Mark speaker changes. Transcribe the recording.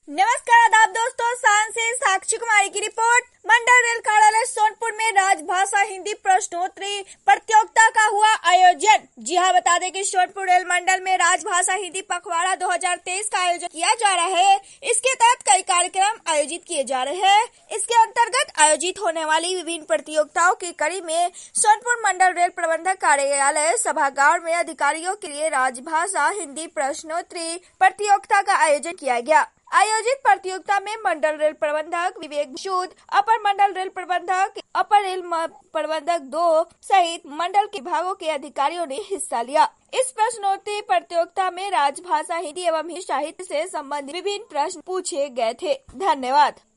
Speaker 1: नमस्कार आदाब दोस्तों, शान से साक्षी कुमारी की रिपोर्ट। मंडल रेल कार्यालय सोनपुर में राजभाषा हिंदी प्रश्नोत्तरी प्रतियोगिता का हुआ आयोजन। जी हाँ, बता दें कि सोनपुर रेल मंडल में राजभाषा हिंदी पखवाड़ा 2023 का आयोजन किया जा रहा है। इसके तहत कई कार्यक्रम आयोजित किए जा रहे हैं। इसके अंतर्गत आयोजित होने वाली विभिन्न प्रतियोगिताओं की कड़ी में सोनपुर मंडल रेल प्रबंधक कार्यालय सभागार में अधिकारियों के लिए राजभाषा हिंदी प्रश्नोत्तरी प्रतियोगिता का आयोजन किया गया। आयोजित प्रतियोगिता में मंडल रेल प्रबंधक विवेक सूद, अपर मंडल रेल प्रबंधक, अपर रेल प्रबंधक 2 सहित मंडल के विभागों के अधिकारियों ने हिस्सा लिया। इस प्रश्नोत्तरी प्रतियोगिता में राजभाषा हिंदी एवं साहित्य से संबंधित विभिन्न प्रश्न पूछे गए थे। धन्यवाद।